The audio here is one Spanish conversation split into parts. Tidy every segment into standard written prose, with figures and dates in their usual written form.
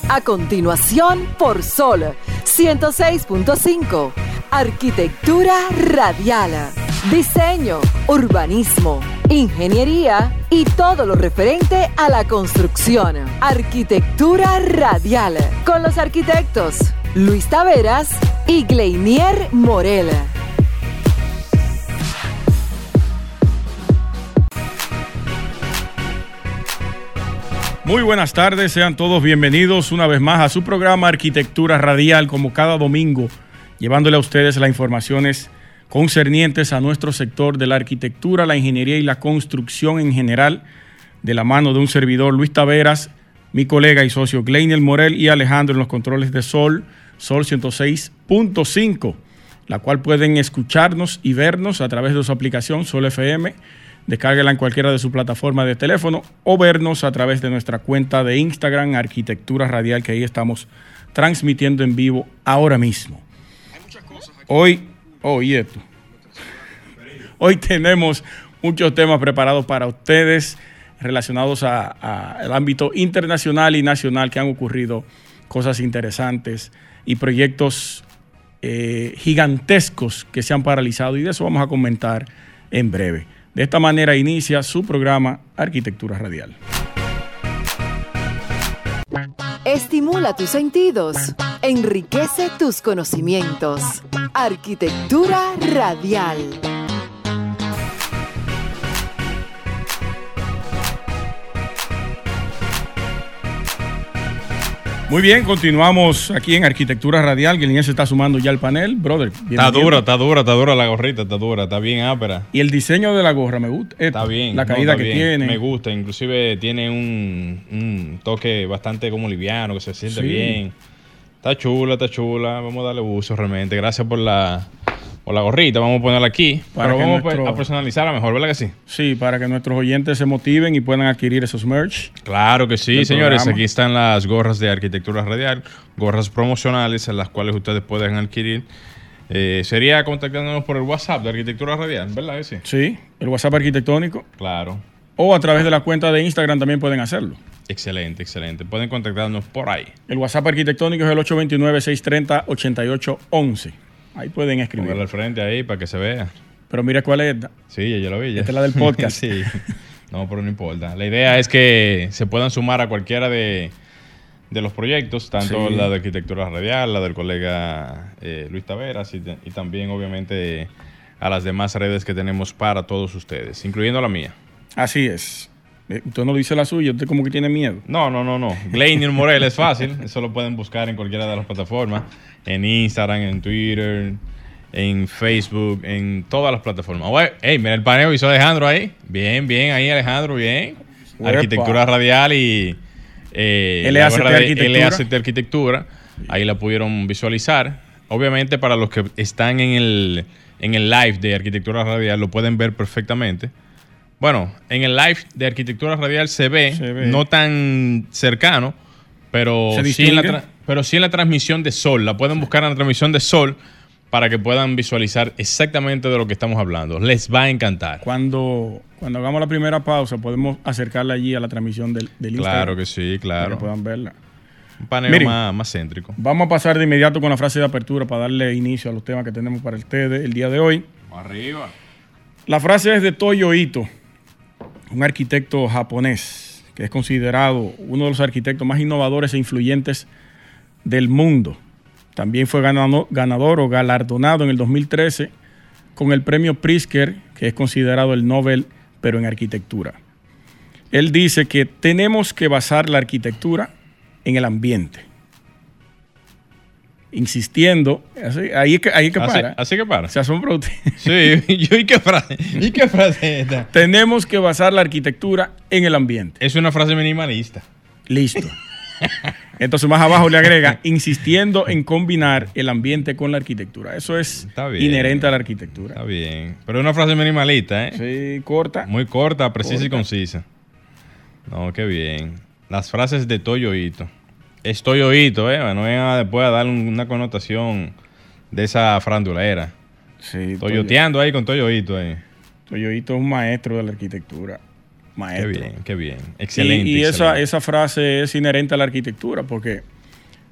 A continuación, por Sol 106.5. Arquitectura radial. Diseño, urbanismo, ingeniería y todo lo referente a la construcción. Arquitectura radial. Con los arquitectos Luis Taveras y Gleinier Morel. Muy buenas tardes, sean todos bienvenidos una vez más a su programa Arquitectura Radial, como cada domingo, llevándole a ustedes las informaciones concernientes a nuestro sector de la arquitectura, la ingeniería y la construcción en general, de la mano de un servidor, Luis Taveras, mi colega y socio Gleinier Morel y Alejandro en los controles de Sol 106.5, la cual pueden escucharnos y vernos a través de su aplicación Sol FM. Descárguela en cualquiera de sus plataformas de teléfono o vernos a través de nuestra cuenta de Instagram, Arquitectura Radial, que ahí estamos transmitiendo en vivo ahora mismo. Hay muchas cosas aquí. Hoy tenemos muchos temas preparados para ustedes relacionados al ámbito internacional y nacional, que han ocurrido cosas interesantes y proyectos gigantescos que se han paralizado, y de eso vamos a comentar en breve. De esta manera inicia su programa Arquitectura Radial. Estimula tus sentidos, enriquece tus conocimientos. Arquitectura Radial. Muy bien, continuamos aquí en Arquitectura Radial. Gleinier se está sumando ya al panel. Brother, está dura la gorrita, está bien ápera. Y el diseño de la gorra me gusta. Está bien. La caída que tiene. Me gusta, inclusive tiene un toque bastante como liviano, que se siente bien. Está chula. Vamos a darle uso realmente. Gracias por la gorrita, vamos a ponerla aquí. Pero vamos a personalizarla mejor, ¿verdad que sí? Sí, para que nuestros oyentes se motiven y puedan adquirir esos merch. Claro que sí, señores. Programa. Aquí están las gorras de Arquitectura Radial, gorras promocionales en las cuales ustedes pueden adquirir. Sería contactándonos por el WhatsApp de Arquitectura Radial, ¿verdad que sí? Sí, el WhatsApp arquitectónico. Claro. O a través de la cuenta de Instagram también pueden hacerlo. Excelente. Pueden contactarnos por ahí. El WhatsApp arquitectónico es el 829-630-8811. Ahí pueden escribir. Póngalo al frente ahí para que se vea. Pero mira cuál es esta. Sí, yo lo vi. Esta es la del podcast. Sí. No, pero no importa. La idea es que se puedan sumar a cualquiera de los proyectos, tanto la de Arquitectura Radial, la del colega Luis Taveras y también, obviamente, a las demás redes que tenemos para todos ustedes, incluyendo la mía. Así es. Usted no dice la suya, usted como que tiene miedo. No. Gleinier Morel es fácil. Eso lo pueden buscar en cualquiera de las plataformas. En Instagram, en Twitter, en Facebook, en todas las plataformas. Mira el paneo hizo Alejandro ahí. Bien ahí, Alejandro, bien. Uepa. Arquitectura Radial y LACT Arquitectura. Ahí la pudieron visualizar. Obviamente, para los que están en el live de Arquitectura Radial, lo pueden ver perfectamente. Bueno, en el live de Arquitectura Radial se ve. No tan cercano, pero sí en la transmisión de Sol. La pueden buscar en la transmisión de Sol para que puedan visualizar exactamente de lo que estamos hablando. Les va a encantar. Cuando hagamos la primera pausa, podemos acercarla allí a la transmisión del Instagram. Claro que sí, claro. Para que puedan verla. Un paneo más céntrico. Vamos a pasar de inmediato con la frase de apertura para darle inicio a los temas que tenemos para ustedes el día de hoy. Arriba. La frase es de Toyo Ito, un arquitecto japonés que es considerado uno de los arquitectos más innovadores e influyentes del mundo. También fue ganador o galardonado en el 2013 con el premio Pritzker, que es considerado el Nobel, pero en arquitectura. Él dice que tenemos que basar la arquitectura en el ambiente. Insistiendo, ahí es que para. Así que para. Se asombra usted. Sí, ¿y qué frase es esta? Tenemos que basar la arquitectura en el ambiente. Es una frase minimalista. Listo. Entonces más abajo le agrega, insistiendo en combinar el ambiente con la arquitectura. Eso es inherente a la arquitectura. Está bien. Pero es una frase minimalista, ¿eh? Sí, corta. Muy corta, precisa y concisa. No, qué bien. Las frases de Toyo Ito. Es Toyo Ito, no venga después a darle una connotación de esa frandulera. Sí, Toyoteando ahí con Toyo Ito. Toyo Ito es un maestro de la arquitectura. Maestro. Qué bien. Excelente. Y excelente. esa frase es inherente a la arquitectura porque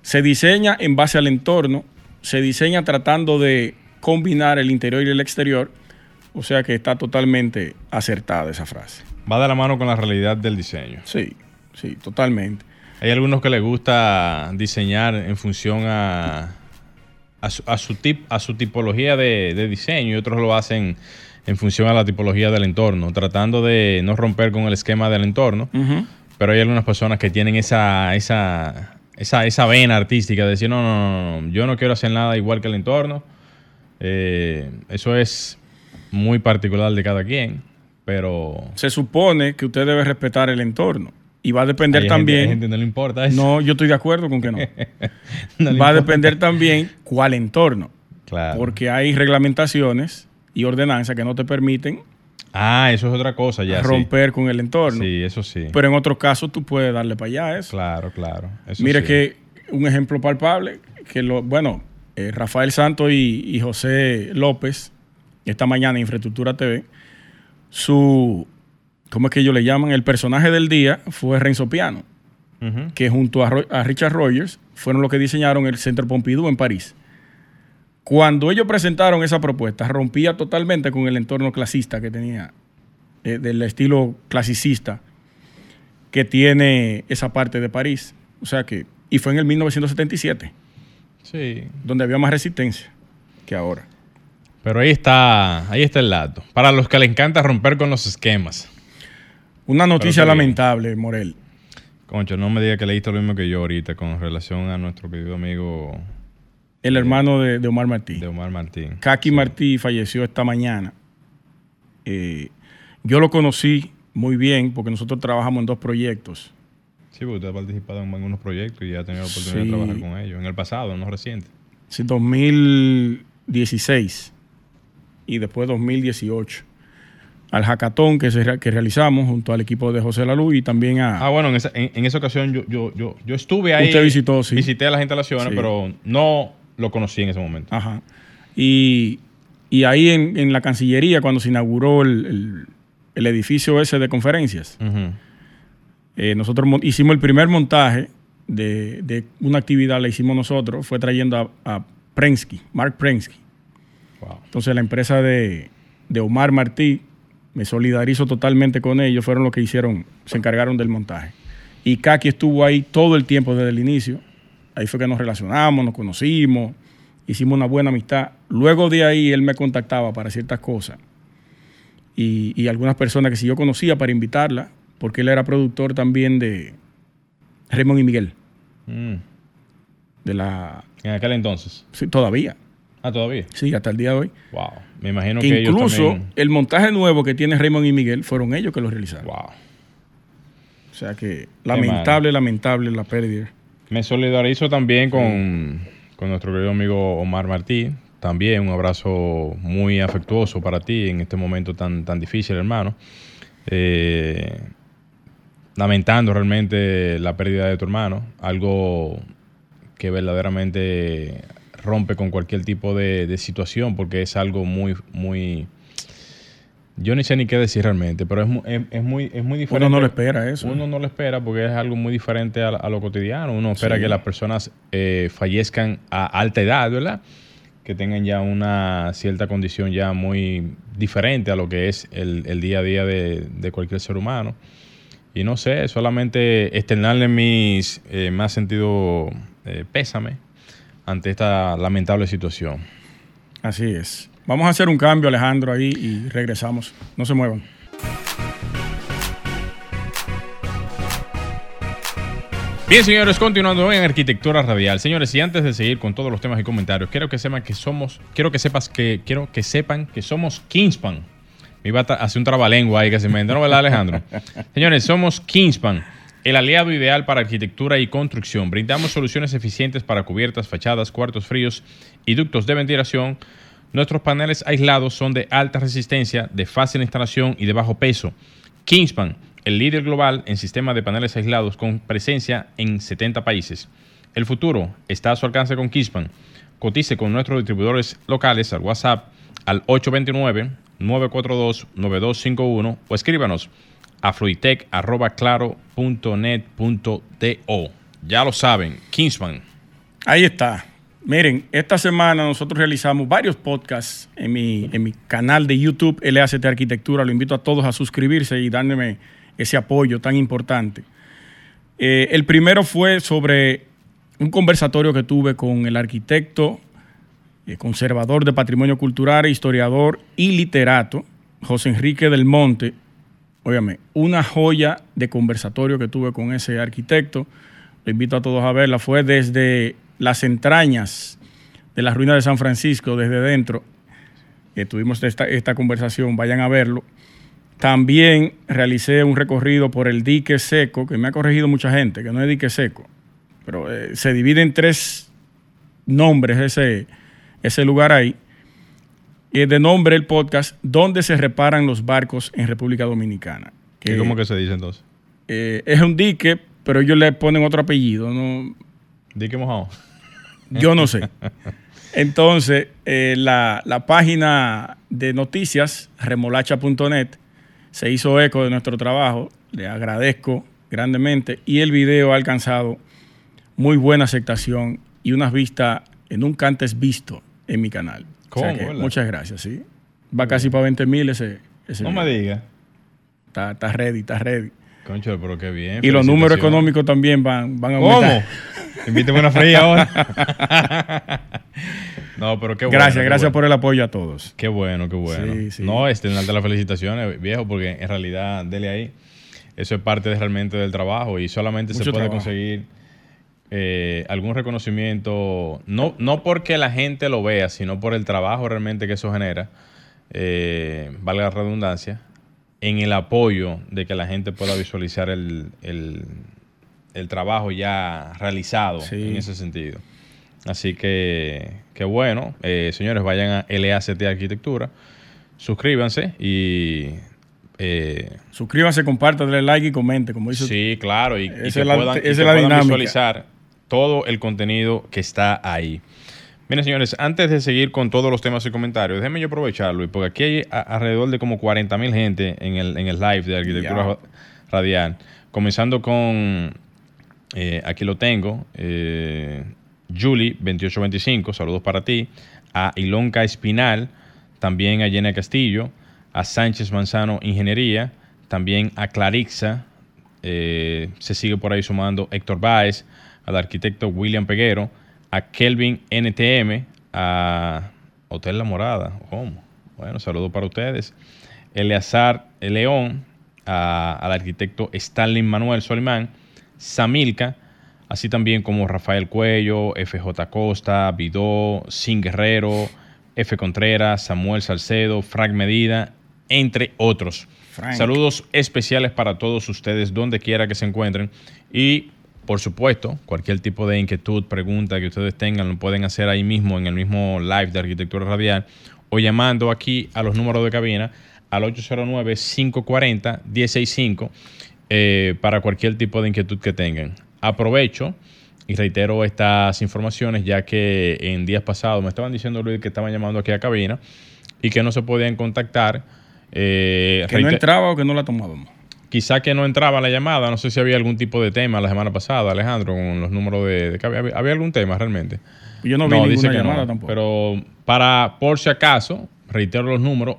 Se diseña en base al entorno, se diseña tratando de combinar el interior y el exterior, o sea que está totalmente acertada esa frase. Va de la mano con la realidad del diseño. Sí, totalmente. Hay algunos que les gusta diseñar en función a su tipología de diseño, y otros lo hacen en función a la tipología del entorno, tratando de no romper con el esquema del entorno. Uh-huh. Pero hay algunas personas que tienen esa vena artística de decir, no, yo no quiero hacer nada igual que el entorno. Eso es muy particular de cada quien, pero... Se supone que usted debe respetar el entorno. Y va a depender hay también... Hay gente no le importa eso. No, yo estoy de acuerdo con que no. No va a importa. depender también cuál entorno. Claro. Porque hay reglamentaciones y ordenanzas que no te permiten Eso es otra cosa ya. romper con el entorno. Sí, eso sí. Pero en otros casos tú puedes darle para allá a eso. Claro. Eso Mire sí. que un ejemplo palpable, que Rafael Santos y José López, esta mañana en Infraestructura TV, ¿cómo es que ellos le llaman? El personaje del día fue Renzo Piano, Ujú. que junto a Richard Rogers fueron los que diseñaron el Centre Pompidou en París. Cuando ellos presentaron esa propuesta, rompía totalmente con el entorno clasista que tenía, del estilo clasicista que tiene esa parte de París. O sea que, y fue en el 1977, Sí. donde había más resistencia que ahora. Pero ahí está el dato. Para los que les encanta romper con los esquemas. Una noticia Pero qué bien. lamentable, Morel. Concho, no me diga que leíste lo mismo que yo ahorita con relación a nuestro querido amigo El hermano de Omar Martí. de Omar Martín. Kaki Sí. Martí falleció esta mañana. Yo lo conocí muy bien porque nosotros trabajamos en 2 proyectos. Sí, porque usted ha participado en algunos proyectos y ya ha tenido la oportunidad Sí. de trabajar con ellos. En el pasado, no reciente. Sí, 2016 y después 2018. Al hackathon que realizamos junto al equipo de José Lalú y también a... Bueno, en esa ocasión yo estuve ahí. Usted visitó, sí. Visité las instalaciones, Sí. pero no lo conocí en ese momento. Ajá. Y ahí en la Cancillería, cuando se inauguró el edificio ese de conferencias, Ujú. nosotros hicimos el primer montaje de una actividad, la hicimos nosotros, fue trayendo a Prensky, Mark Prensky. Wow. Entonces la empresa de Omar Martí, me solidarizo totalmente con ellos, fueron los que se encargaron del montaje. Y Kaki estuvo ahí todo el tiempo desde el inicio. Ahí fue que nos relacionamos, nos conocimos, hicimos una buena amistad. Luego de ahí él me contactaba para ciertas cosas. Y algunas personas que si yo conocía para invitarla, porque él era productor también de Raymond y Miguel. Mm. En aquel entonces. Sí, todavía. Todavía. Sí, hasta el día de hoy. Wow. Me imagino Que que ellos incluso también... el montaje nuevo que tiene Raymond y Miguel fueron ellos que lo realizaron. Wow. O sea que lamentable la pérdida. Me solidarizo también con nuestro querido amigo Omar Martí. También un abrazo muy afectuoso para ti en este momento tan difícil, hermano. Lamentando realmente la pérdida de tu hermano. Algo que verdaderamente rompe con cualquier tipo de situación, porque es algo muy... Yo ni sé ni qué decir realmente, pero es muy diferente. Uno no lo espera eso. Uno no lo espera porque es algo muy diferente a lo cotidiano. Uno espera Sí. que las personas fallezcan a alta edad, ¿verdad? Que tengan ya una cierta condición ya muy diferente a lo que es el día a día de cualquier ser humano. Y no sé, solamente externarle mis más sentido pésame ante esta lamentable situación. Así es. Vamos a hacer un cambio, Alejandro, ahí y regresamos. No se muevan. Bien, señores, continuando en Arquitectura Radial. Señores, y antes de seguir con todos los temas y comentarios, quiero que sepan que somos Kingspan. Me iba a hacer un trabalengua ahí que se me entró, ¿verdad, Alejandro? Señores, somos Kingspan, el aliado ideal para arquitectura y construcción. Brindamos soluciones eficientes para cubiertas, fachadas, cuartos fríos y ductos de ventilación. Nuestros paneles aislados son de alta resistencia, de fácil instalación y de bajo peso. Kingspan, el líder global en sistema de paneles aislados con presencia en 70 países. El futuro está a su alcance con Kingspan. Cotice con nuestros distribuidores locales al WhatsApp al 829-942-9251 o escríbanos a fluitec@claro.net.do. Ya lo saben, Kingspan. Ahí está. Miren, esta semana nosotros realizamos varios podcasts en mi canal de YouTube, LACT Arquitectura. Lo invito a todos a suscribirse y darme ese apoyo tan importante. El primero fue sobre un conversatorio que tuve con el arquitecto, conservador de patrimonio cultural, historiador y literato, José Enrique del Monte. Óigame, una joya de conversatorio que tuve con ese arquitecto. Lo invito a todos a verla. Fue desde las entrañas de las ruinas de San Francisco, desde dentro. Tuvimos esta conversación, vayan a verlo. También realicé un recorrido por el dique seco, que me ha corregido mucha gente, que no es dique seco, pero se divide en 3 nombres ese lugar ahí. De nombre el podcast, ¿Dónde se reparan los barcos en República Dominicana? ¿Y cómo que se dice entonces? Es un dique, pero ellos le ponen otro apellido, ¿no? Dique mojado. Yo no sé. Entonces, la página de noticias, remolacha.net, se hizo eco de nuestro trabajo. Le agradezco grandemente. Y el video ha alcanzado muy buena aceptación y unas vistas nunca antes visto en mi canal. ¿Cómo? O sea que, muchas gracias, sí. Va casi para 20,000 ese no video. me digas. Está ready. Concho, pero qué bien. Y los números económicos también van a aumentar. ¿Cómo? Invítame una freía ahora. No, pero qué bueno. Gracias por el apoyo a todos. Qué bueno. Sí. No, darte las felicitaciones, viejo, porque en realidad, dele ahí. Eso es parte realmente del trabajo y solamente Mucho se puede trabajo. conseguir algún reconocimiento, no porque la gente lo vea, sino por el trabajo realmente que eso genera, valga la redundancia, en el apoyo de que la gente pueda visualizar el trabajo ya realizado en ese sentido. Así que bueno, señores, vayan a LACT Arquitectura, suscríbanse y... suscríbanse, compartan, denle like y comenten, como dice. Sí, claro, y que esa es la puedan dinámica. Visualizar todo el contenido que está ahí. Miren, señores, antes de seguir con todos los temas y comentarios, déjenme yo aprovecharlo, porque aquí hay alrededor de como 40,000 gente en el live de Arquitectura Radial. Comenzando con, aquí lo tengo, Julie 2825, saludos para ti. A Ilonka Espinal, también a Jenna Castillo, a Sánchez Manzano Ingeniería, también a Clarixa, se sigue por ahí sumando Héctor Báez, al arquitecto William Peguero, a Kelvin NTM, a Hotel La Morada. ¿Cómo? Bueno, saludos para ustedes. Eleazar León, al arquitecto Stanley Manuel Solimán, Samilca, así también como Rafael Cuello, FJ Costa, Vidó, Sin Guerrero, F. Contreras, Samuel Salcedo, Frank Medida, entre otros. Saludos especiales para todos ustedes, donde quiera que se encuentren. Y, por supuesto, cualquier tipo de inquietud, pregunta que ustedes tengan, lo pueden hacer ahí mismo, en el mismo live de Arquitectura Radial, o llamando aquí a los números de cabina al 809-540-1065 para cualquier tipo de inquietud que tengan. Aprovecho y reitero estas informaciones, ya que en días pasados me estaban diciendo, Luis, que estaban llamando aquí a cabina y que no se podían contactar. Que no entraba o que no la tomábamos. Quizá que no entraba la llamada. No sé si había algún tipo de tema la semana pasada, Alejandro, con los números de ¿había algún tema realmente? Yo no vi ninguna llamada tampoco. Pero por si acaso, reitero los números,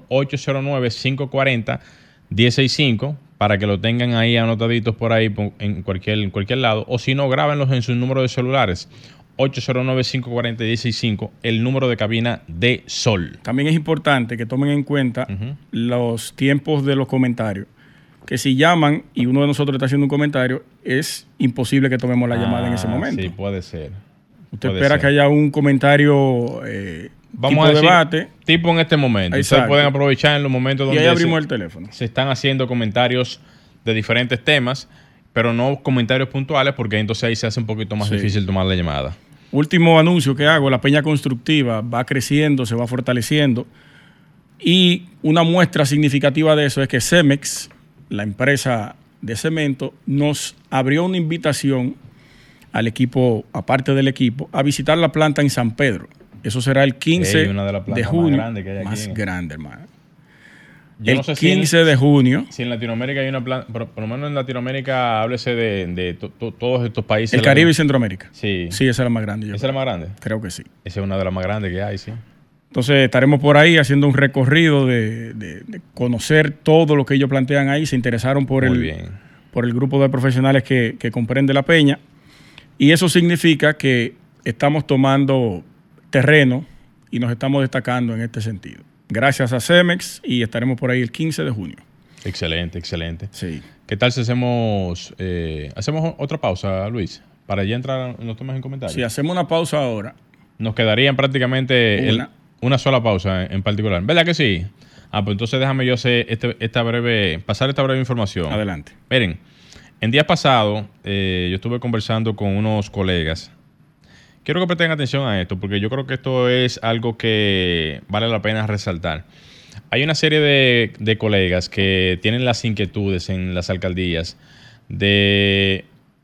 809-540-1065, para que lo tengan ahí anotaditos por ahí en cualquier lado. O si no, grábenlos en sus números de celulares. 809-540-1065, el número de cabina de Sol. También es importante que tomen en cuenta los tiempos de los comentarios. Que si llaman y uno de nosotros está haciendo un comentario, es imposible que tomemos la llamada en ese momento. Sí, puede ser. Usted espera que haya un comentario vamos tipo a decir, debate. Tipo en este momento. Exacto. Ustedes pueden aprovechar en los momentos donde y ahí abrimos el teléfono. Se están haciendo comentarios de diferentes temas, pero no comentarios puntuales, porque entonces ahí se hace un poquito más difícil tomar la llamada. Último anuncio que hago, la Peña Constructiva va creciendo, se va fortaleciendo, y una muestra significativa de eso es que Cemex, la empresa de cemento, nos abrió una invitación al equipo, aparte del equipo, a visitar la planta en San Pedro. Eso será el 15 una de las plantas de junio. más grandes que hay aquí. Más grande, hermano. Yo el no sé 15 de junio. Si en Latinoamérica hay una plan, por lo menos en Latinoamérica, háblese de todos estos países. El Caribe y Centroamérica. Sí. Sí, esa es la más grande. ¿Esa es la más grande? Creo que sí. Esa es una de las más grandes que hay, sí. Entonces estaremos por ahí haciendo un recorrido de conocer todo lo que ellos plantean ahí. Se interesaron por el grupo de profesionales que comprende la peña. Y eso significa que estamos tomando terreno y nos estamos destacando en este sentido. Gracias a Cemex, y estaremos por ahí el 15 de junio. Excelente, excelente. Sí. ¿Qué tal si hacemos otra pausa, Luis? Para ya entrar en los temas en comentarios. Si hacemos una pausa ahora. Nos quedarían prácticamente una sola pausa en particular. ¿Verdad que sí? Pues entonces déjame yo hacer pasar esta breve información. Adelante. Miren, en días pasados yo estuve conversando con unos colegas. Quiero que presten atención a esto, porque yo creo que esto es algo que vale la pena resaltar. Hay una serie de colegas que tienen las inquietudes en las alcaldías de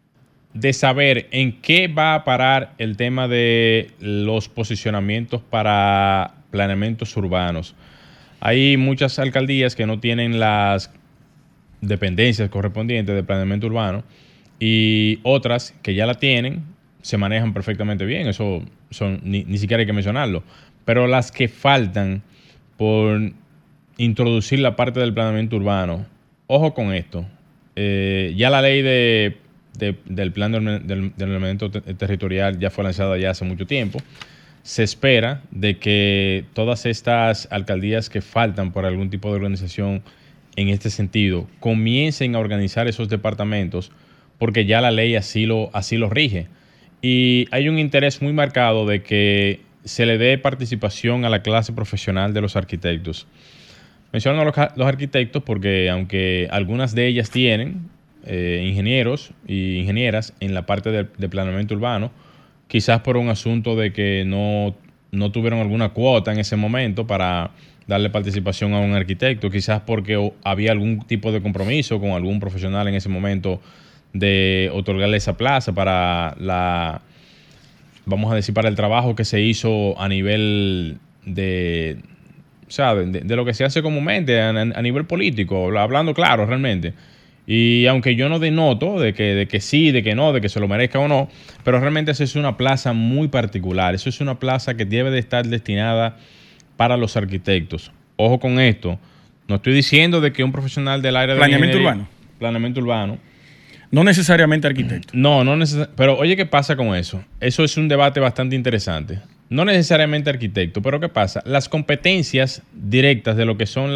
saber en qué va a parar el tema de los posicionamientos para planeamientos urbanos. Hay muchas alcaldías que no tienen las dependencias correspondientes de planeamiento urbano, y otras que ya la tienen se manejan perfectamente bien. Eso ni siquiera hay que mencionarlo. Pero las que faltan por introducir la parte del planeamiento urbano, ojo con esto. Ya la ley del plan del ordenamiento territorial ya fue lanzada ya hace mucho tiempo. Se espera de que todas estas alcaldías que faltan por algún tipo de organización en este sentido comiencen a organizar esos departamentos, porque ya la ley así lo rige. Y hay un interés muy marcado de que se le dé participación a la clase profesional de los arquitectos. Menciono a los arquitectos porque, aunque algunas de ellas tienen ingenieros y ingenieras en la parte de planeamiento urbano, quizás por un asunto de que no tuvieron alguna cuota en ese momento para darle participación a un arquitecto, quizás porque había algún tipo de compromiso con algún profesional en ese momento de otorgarle esa plaza para vamos a decir, para el trabajo que se hizo a nivel de lo que se hace comúnmente a nivel político, hablando claro realmente. Y aunque yo no denoto de que sí, de que no, de que se lo merezca o no, pero realmente esa es una plaza muy particular. Eso es una plaza que debe de estar destinada para los arquitectos. Ojo con esto. No estoy diciendo de que un profesional del área de planeamiento urbano. No necesariamente arquitecto. No necesariamente. Pero oye, ¿qué pasa con eso? Eso es un debate bastante interesante. No necesariamente arquitecto, pero ¿qué pasa? Las competencias directas de lo que son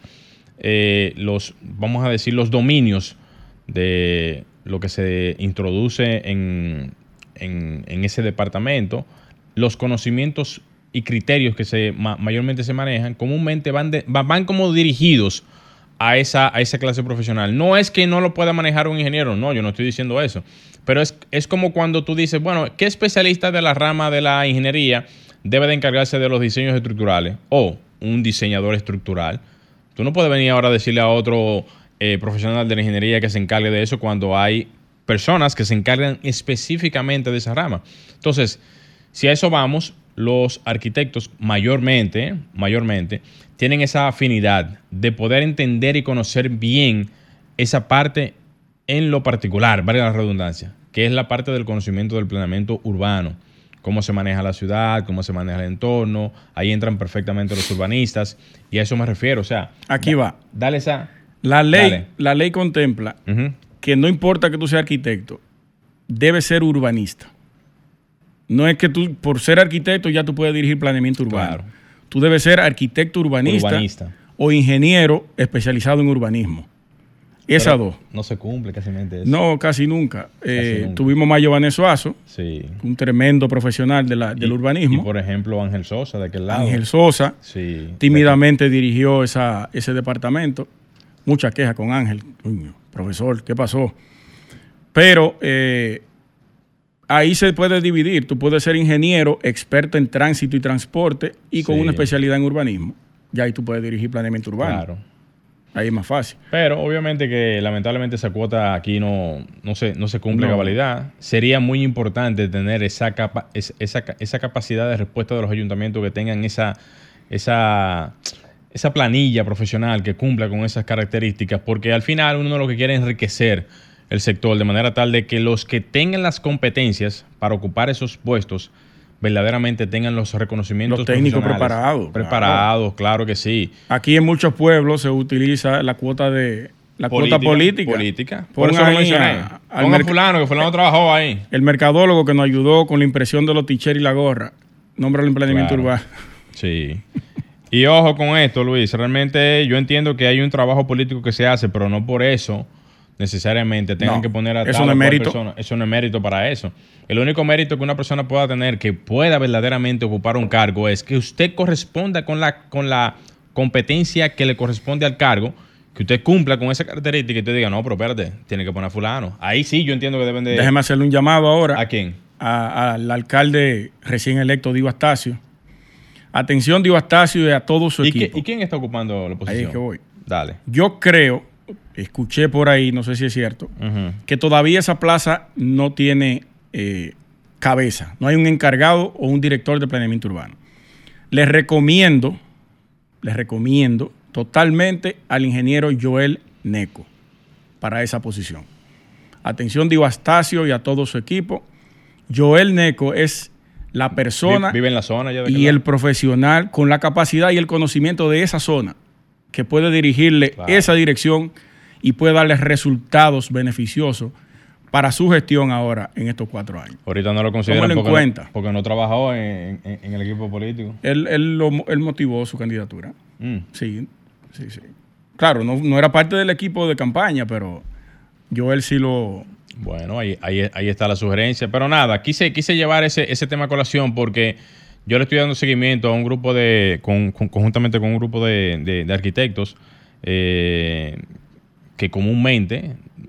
vamos a decir, los dominios de lo que se introduce en ese departamento, los conocimientos y criterios que mayormente se manejan, comúnmente van como dirigidos a esa clase profesional. No es que no lo pueda manejar un ingeniero, no, yo no estoy diciendo eso. Pero es como cuando tú dices, bueno, ¿qué especialista de la rama de la ingeniería debe de encargarse de los diseños estructurales? O un diseñador estructural. Tú no puedes venir ahora a decirle a otro profesional de la ingeniería que se encargue de eso cuando hay personas que se encargan específicamente de esa rama. Entonces, si a eso vamos, los arquitectos mayormente tienen esa afinidad de poder entender y conocer bien esa parte en lo particular, valga la redundancia, que es la parte del conocimiento del planeamiento urbano. Cómo se maneja la ciudad, cómo se maneja el entorno. Ahí entran perfectamente los urbanistas. Y a eso me refiero. O sea, aquí va. Dale esa. La ley contempla que no importa que tú seas arquitecto, debes ser urbanista. No es que tú, por ser arquitecto, ya tú puedes dirigir planeamiento urbano. Claro. Tú debes ser arquitecto urbanista o ingeniero especializado en urbanismo. Esas dos. No se cumple casi eso. No, casi nunca. Tuvimos Mayo Vanesuazo, sí, un tremendo profesional del urbanismo. Y por ejemplo, Ángel Sosa, de aquel lado. Ángel Sosa, sí, tímidamente dirigió ese departamento. Mucha queja con Ángel. Profesor, ¿qué pasó? Pero ahí se puede dividir. Tú puedes ser ingeniero, experto en tránsito y transporte y con una especialidad en urbanismo. Ya ahí tú puedes dirigir planeamiento urbano. Claro. Ahí es más fácil. Pero obviamente que lamentablemente esa cuota aquí no se cumple a cabalidad. Sería muy importante tener esa capacidad de respuesta de los ayuntamientos que tengan esa esa planilla profesional que cumpla con esas características, porque al final uno lo que quiere es enriquecer el sector de manera tal de que los que tengan las competencias para ocupar esos puestos verdaderamente tengan los reconocimientos los técnicos profesionales. Preparados, claro que sí. Aquí en muchos pueblos se utiliza la cuota política. Por eso lo mencioné. Ponga fulano, que fulano trabajó ahí. El mercadólogo que nos ayudó con la impresión de los t-shirts y la gorra. Nombra el emprendimiento urbano. Sí. Y ojo con esto, Luis. Realmente yo entiendo que hay un trabajo político que se hace, pero no por eso necesariamente tengan que poner a eso no es mérito. Persona. Eso no es mérito para eso. El único mérito que una persona pueda tener que pueda verdaderamente ocupar un cargo es que usted corresponda con la competencia que le corresponde al cargo, que usted cumpla con esa característica y usted diga, no, pero espérate, tiene que poner a fulano. Ahí sí yo entiendo que deben de... Déjeme hacerle un llamado ahora. ¿A quién? Al alcalde recién electo, Dio Astacio. Atención, Dio Astacio y a todo su equipo. ¿Y quién está ocupando la posición? Ahí es que voy. Dale. Yo creo, escuché por ahí, no sé si es cierto, que todavía esa plaza no tiene cabeza. No hay un encargado o un director de planeamiento urbano. Les recomiendo totalmente al ingeniero Joel Neco para esa posición. Atención, Dio Astacio y a todo su equipo. Joel Neco es la persona vive en la zona ya y el profesional con la capacidad y el conocimiento de esa zona que puede dirigirle esa dirección y puede darle resultados beneficiosos para su gestión ahora en estos 4 años. Ahorita no lo consideran porque no trabajó en el equipo político. Él motivó su candidatura. Sí. Claro, no era parte del equipo de campaña, pero Joel sí lo... Bueno, ahí está la sugerencia. Pero nada, quise llevar ese tema a colación porque yo le estoy dando seguimiento a un grupo conjuntamente con un grupo de arquitectos que comúnmente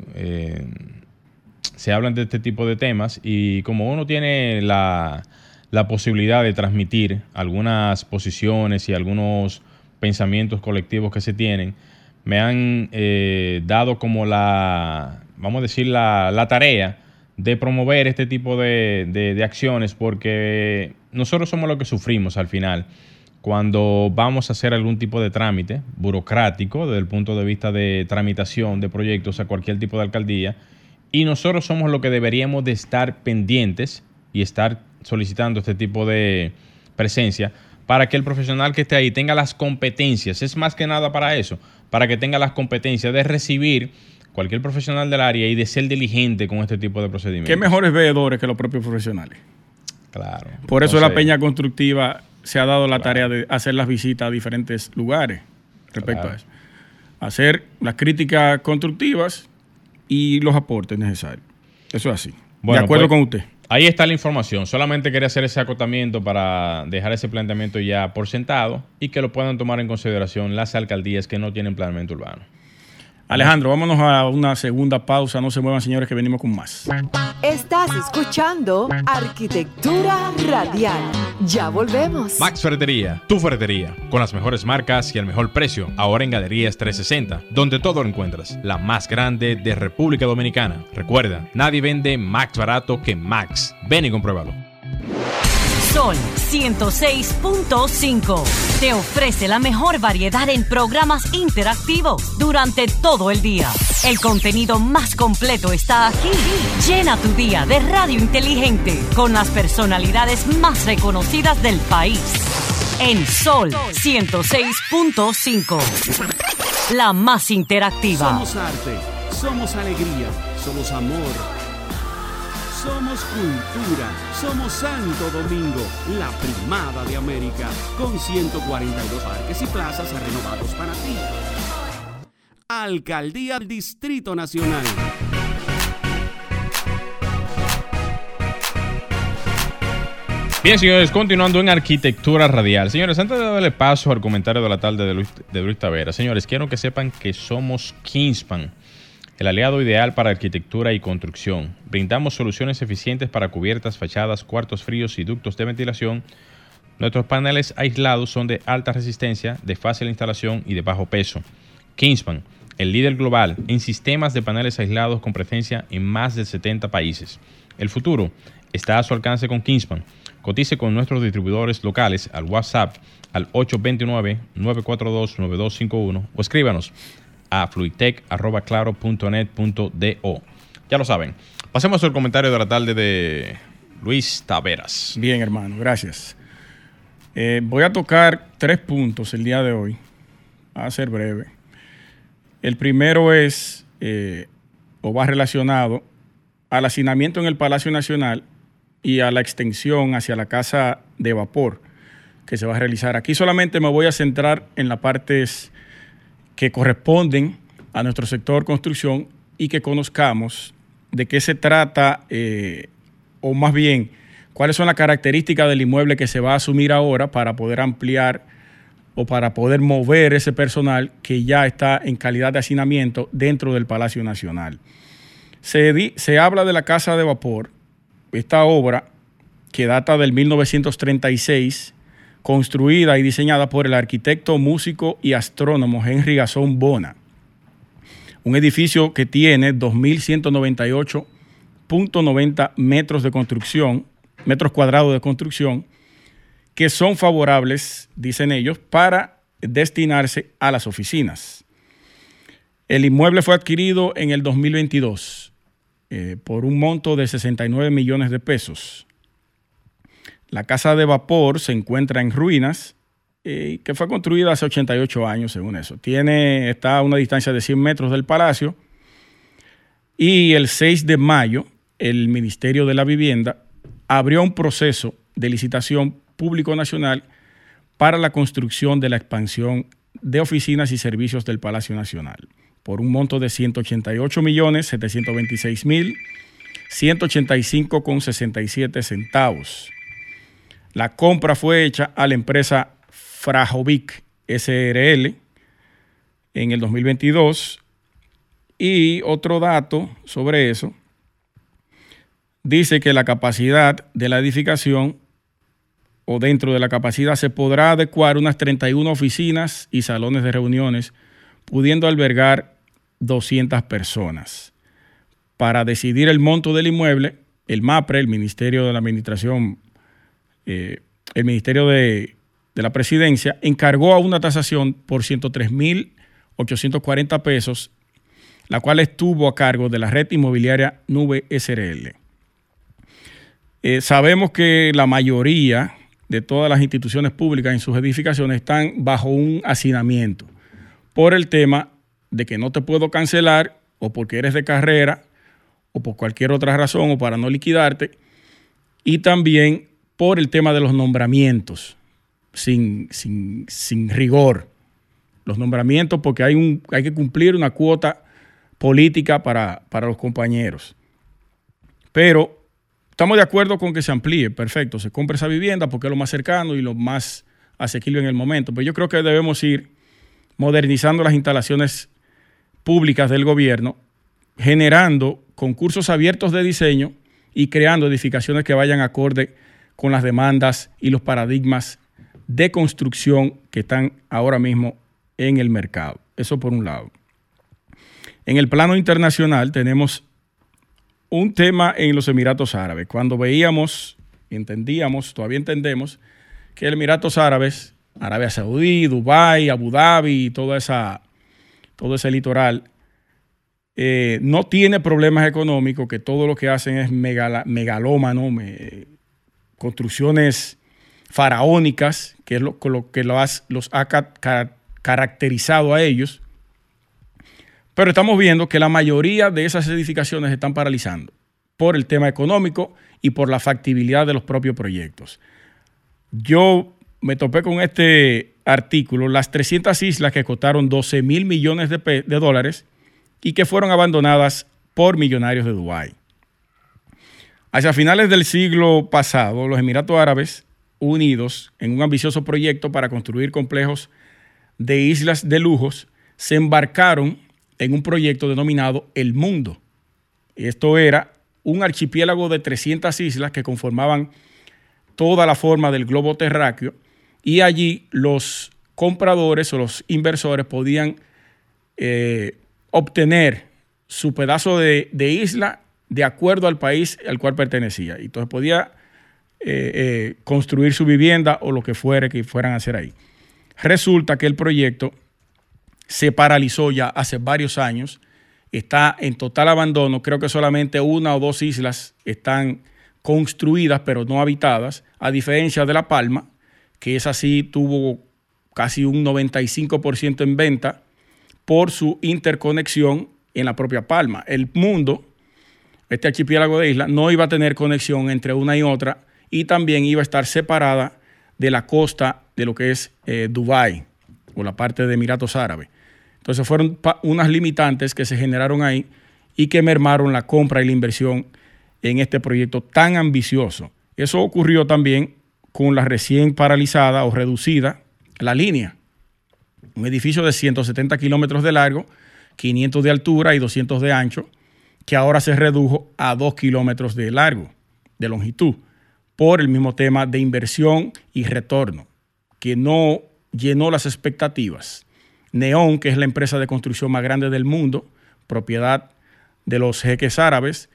se hablan de este tipo de temas, y como uno tiene la posibilidad de transmitir algunas posiciones y algunos pensamientos colectivos que se tienen, me han dado como vamos a decir, la tarea de promover este tipo de acciones, porque nosotros somos los que sufrimos al final cuando vamos a hacer algún tipo de trámite burocrático desde el punto de vista de tramitación de proyectos a cualquier tipo de alcaldía, y nosotros somos los que deberíamos de estar pendientes y estar solicitando este tipo de presencia para que el profesional que esté ahí tenga las competencias. Es más que nada para eso, para que tenga las competencias de recibir cualquier profesional del área y de ser diligente con este tipo de procedimientos. ¿Qué mejores veedores que los propios profesionales? Claro. Por eso la Peña Constructiva se ha dado la tarea de hacer las visitas a diferentes lugares respecto a eso. Hacer las críticas constructivas y los aportes necesarios. Eso es así. Bueno, de acuerdo con usted. Ahí está la información. Solamente quería hacer ese acotamiento para dejar ese planteamiento ya por sentado y que lo puedan tomar en consideración las alcaldías que no tienen planeamiento urbano. Alejandro, vámonos a una segunda pausa. No se muevan, señores, que venimos con más. Estás escuchando Arquitectura Radial. Ya volvemos. Max Ferretería, tu ferretería, con las mejores marcas y el mejor precio. Ahora en Galerías 360, donde todo lo encuentras. La más grande de República Dominicana. Recuerda, nadie vende más barato que Max. Ven y compruébalo. Sol 106.5 te ofrece la mejor variedad en programas interactivos durante todo el día. El contenido más completo está aquí. Llena tu día de radio inteligente con las personalidades más reconocidas del país. En Sol 106.5, la más interactiva. Somos arte, somos alegría, somos amor. Somos cultura, somos Santo Domingo, la primada de América, con 142 parques y plazas renovados para ti. Alcaldía del Distrito Nacional. Bien, señores, continuando en Arquitectura Radial. Señores, antes de darle paso al comentario de la tarde de Luis Tavera, señores, quiero que sepan que somos Kingspan, el aliado ideal para arquitectura y construcción. Brindamos soluciones eficientes para cubiertas, fachadas, cuartos fríos y ductos de ventilación. Nuestros paneles aislados son de alta resistencia, de fácil instalación y de bajo peso. Kingspan, el líder global en sistemas de paneles aislados con presencia en más de 70 países. El futuro está a su alcance con Kingspan. Cotice con nuestros distribuidores locales al WhatsApp al 829-942-9251 o escríbanos a fluidtech@claro.net.do. Ya lo saben. Pasemos al comentario de la tarde de Luis Taveras. Bien, hermano, gracias. Voy a tocar 3 puntos el día de hoy. Va a ser breve. El primero es, o va relacionado al hacinamiento en el Palacio Nacional y a la extensión hacia la Casa de Vapor que se va a realizar. Aquí solamente me voy a centrar en las partes que corresponden a nuestro sector construcción y que conozcamos de qué se trata, o más bien, cuáles son las características del inmueble que se va a asumir ahora para poder ampliar o para poder mover ese personal que ya está en calidad de hacinamiento dentro del Palacio Nacional. Se habla de la Casa de Vapor, esta obra que data del 1936, construida y diseñada por el arquitecto, músico y astrónomo Henry Gasson Bona. Un edificio que tiene 2.198.90 metros cuadrados de construcción, que son favorables, dicen ellos, para destinarse a las oficinas. El inmueble fue adquirido en el 2022 por un monto de 69 millones de pesos. La Casa de Vapor se encuentra en ruinas, que fue construida hace 88 años, según eso. Está a una distancia de 100 metros del palacio. Y el 6 de mayo, el Ministerio de la Vivienda abrió un proceso de licitación público nacional para la construcción de la expansión de oficinas y servicios del Palacio Nacional, por un monto de 188.726.185,67 centavos. La compra fue hecha a la empresa Frajovic SRL en el 2022. Y otro dato sobre eso, dice que la capacidad de la edificación, o dentro de la capacidad, se podrá adecuar unas 31 oficinas y salones de reuniones, pudiendo albergar 200 personas. Para decidir el monto del inmueble, el MAPRE, el Ministerio de la Administración, el Ministerio de la Presidencia, encargó a una tasación por 103.840 pesos, la cual estuvo a cargo de la red inmobiliaria Nube SRL. Sabemos que la mayoría de todas las instituciones públicas en sus edificaciones están bajo un hacinamiento por el tema de que no te puedo cancelar, o porque eres de carrera, o por cualquier otra razón, o para no liquidarte, y también por el tema de los nombramientos sin rigor. Los nombramientos porque hay que cumplir una cuota política para los compañeros. Pero estamos de acuerdo con que se amplíe, perfecto, se compre esa vivienda porque es lo más cercano y lo más asequible en el momento. Pero yo creo que debemos ir modernizando las instalaciones públicas del gobierno, generando concursos abiertos de diseño y creando edificaciones que vayan acorde con las demandas y los paradigmas de construcción que están ahora mismo en el mercado. Eso por un lado. En el plano internacional tenemos un tema en los Emiratos Árabes. Cuando veíamos, todavía entendemos que los Emiratos Árabes, Arabia Saudí, Dubái, Abu Dhabi, todo ese litoral, no tiene problemas económicos, que todo lo que hacen es megalómano, construcciones faraónicas, que es lo que los ha caracterizado a ellos. Pero estamos viendo que la mayoría de esas edificaciones están paralizando por el tema económico y por la factibilidad de los propios proyectos. Yo me topé con este artículo, las 300 islas que costaron 12.000 millones de dólares y que fueron abandonadas por millonarios de Dubái. Hacia finales del siglo pasado, los Emiratos Árabes Unidos, en un ambicioso proyecto para construir complejos de islas de lujos, se embarcaron en un proyecto denominado El Mundo. Esto era un archipiélago de 300 islas que conformaban toda la forma del globo terráqueo, y allí los compradores o los inversores podían obtener su pedazo de isla de acuerdo al país al cual pertenecía. Entonces podía construir su vivienda o lo que fuere que fueran a hacer ahí. Resulta que el proyecto se paralizó ya hace varios años, está en total abandono, creo que solamente 1 o 2 islas están construidas pero no habitadas, a diferencia de La Palma, que es así, tuvo casi un 95% en venta por su interconexión en la propia Palma. El mundo, este archipiélago de islas, no iba a tener conexión entre una y otra y también iba a estar separada de la costa de lo que es Dubái o la parte de Emiratos Árabes. Entonces fueron unas limitantes que se generaron ahí y que mermaron la compra y la inversión en este proyecto tan ambicioso. Eso ocurrió también con la recién paralizada o reducida la línea. Un edificio de 170 kilómetros de largo, 500 de altura y 200 de ancho, que ahora se redujo a 2 kilómetros de largo, de longitud, por el mismo tema de inversión y retorno, que no llenó las expectativas. Neom, que es la empresa de construcción más grande del mundo, propiedad de los jeques árabes,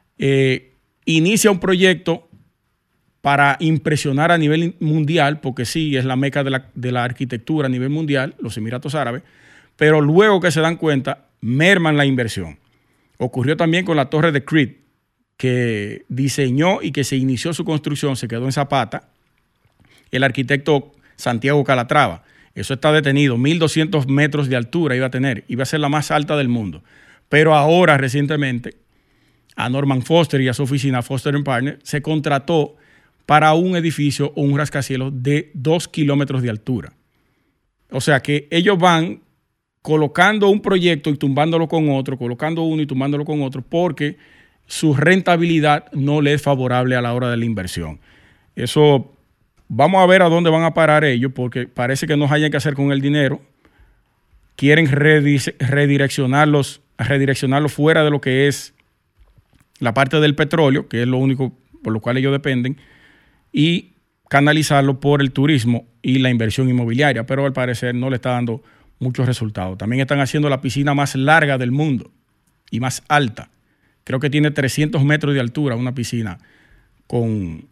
inicia un proyecto para impresionar a nivel mundial, porque sí, es la meca de la arquitectura a nivel mundial, los Emiratos Árabes, pero luego que se dan cuenta, merman la inversión. Ocurrió también con la torre de Creed, que diseñó y que se inició su construcción, se quedó en Zapata, el arquitecto Santiago Calatrava. Eso está detenido, 1.200 metros de altura iba a tener, iba a ser la más alta del mundo. Pero ahora, recientemente, a Norman Foster y a su oficina Foster & Partners se contrató para un edificio o un rascacielos de 2 kilómetros de altura. O sea que ellos van colocando un proyecto y tumbándolo con otro, colocando uno y tumbándolo con otro, porque su rentabilidad no le es favorable a la hora de la inversión. Eso, vamos a ver a dónde van a parar ellos, porque parece que no hayan que hacer con el dinero. Quieren redireccionarlo fuera de lo que es la parte del petróleo, que es lo único por lo cual ellos dependen, y canalizarlo por el turismo y la inversión inmobiliaria, pero al parecer no le está dando muchos resultados. También están haciendo la piscina más larga del mundo y más alta. Creo que tiene 300 metros de altura, una piscina con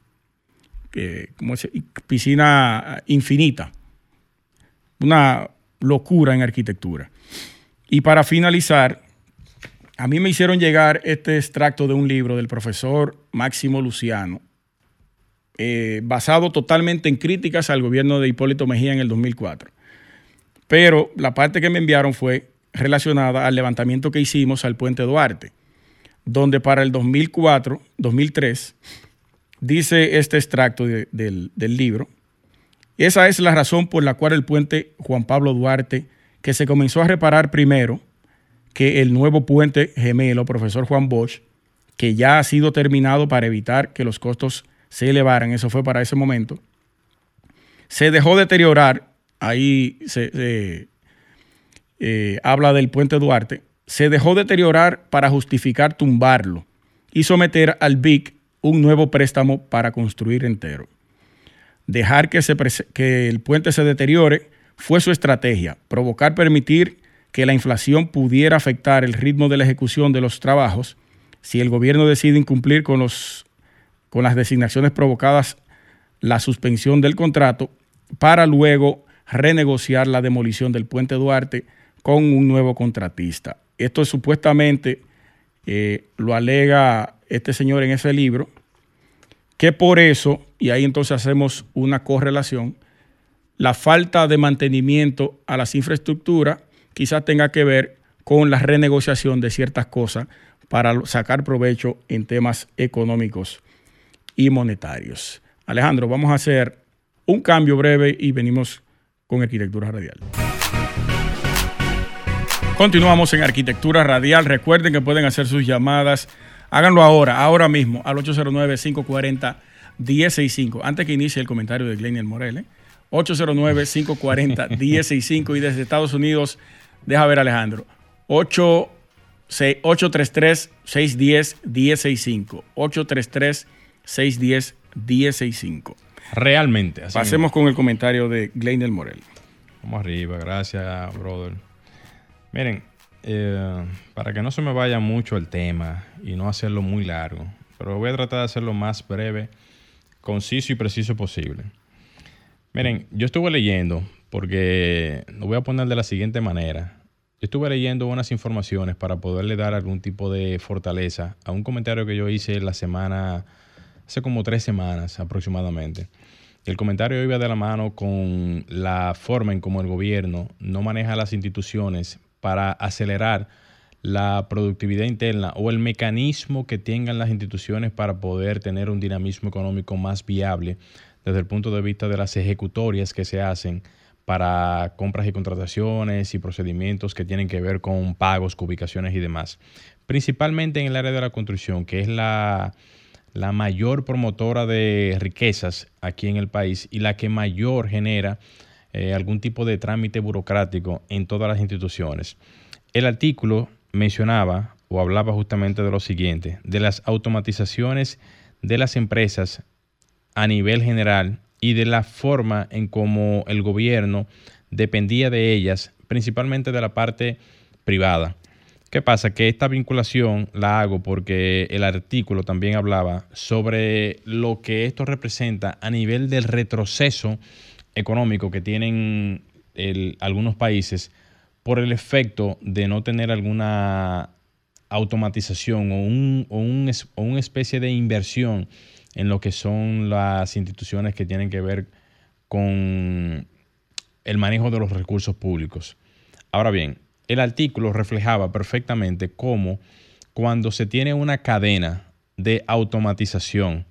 piscina infinita. Una locura en arquitectura. Y para finalizar, a mí me hicieron llegar este extracto de un libro del profesor Máximo Luciano, basado totalmente en críticas al gobierno de Hipólito Mejía en el 2004. Pero la parte que me enviaron fue relacionada al levantamiento que hicimos al Puente Duarte, donde para el 2003, dice este extracto del libro: esa es la razón por la cual el puente Juan Pablo Duarte, que se comenzó a reparar primero que el nuevo puente gemelo Profesor Juan Bosch, que ya ha sido terminado para evitar que los costos se elevaran, eso fue para ese momento, se dejó deteriorar. Ahí se habla del puente Duarte. Se dejó deteriorar para justificar tumbarlo y someter al BIC un nuevo préstamo para construir entero. Dejar que el puente se deteriore fue su estrategia. Permitir que la inflación pudiera afectar el ritmo de la ejecución de los trabajos si el gobierno decide incumplir con las designaciones provocadas, la suspensión del contrato, para luego renegociar la demolición del puente Duarte con un nuevo contratista. Esto supuestamente lo alega este señor en ese libro, que por eso, y ahí entonces hacemos una correlación, la falta de mantenimiento a las infraestructuras quizás tenga que ver con la renegociación de ciertas cosas para sacar provecho en temas económicos y monetarios. Alejandro, vamos a hacer un cambio breve y venimos con Arquitectura Radial. Continuamos en Arquitectura Radial. Recuerden que pueden hacer sus llamadas. Háganlo ahora mismo, al 809-540-1065. Antes que inicie el comentario de Gleniel Morel, 809-540-1065. Y desde Estados Unidos, deja ver, Alejandro, 833-610-1065. 833-610-1065. Realmente. Así Pasemos mismo con el comentario de Gleniel Morel. Vamos arriba, gracias, brother. Miren, para que no se me vaya mucho el tema y no hacerlo muy largo, pero voy a tratar de hacerlo más breve conciso y preciso posible. Miren, yo estuve leyendo, porque lo voy a poner de la siguiente manera. Yo estuve leyendo unas informaciones para poderle dar algún tipo de fortaleza a un comentario que yo hice hace como 3 semanas aproximadamente. El comentario iba de la mano con la forma en cómo el gobierno no maneja las instituciones para acelerar la productividad interna o el mecanismo que tengan las instituciones para poder tener un dinamismo económico más viable desde el punto de vista de las ejecutorias que se hacen para compras y contrataciones y procedimientos que tienen que ver con pagos, ubicaciones y demás. Principalmente en el área de la construcción, que es la mayor promotora de riquezas aquí en el país y la que mayor genera algún tipo de trámite burocrático en todas las instituciones. El artículo mencionaba o hablaba justamente de lo siguiente, de las automatizaciones de las empresas a nivel general y de la forma en cómo el gobierno dependía de ellas, principalmente de la parte privada. ¿Qué pasa? Que esta vinculación la hago porque el artículo también hablaba sobre lo que esto representa a nivel del retroceso económico que tienen algunos países por el efecto de no tener alguna automatización o una especie de inversión en lo que son las instituciones que tienen que ver con el manejo de los recursos públicos. Ahora bien, el artículo reflejaba perfectamente cómo cuando se tiene una cadena de automatización,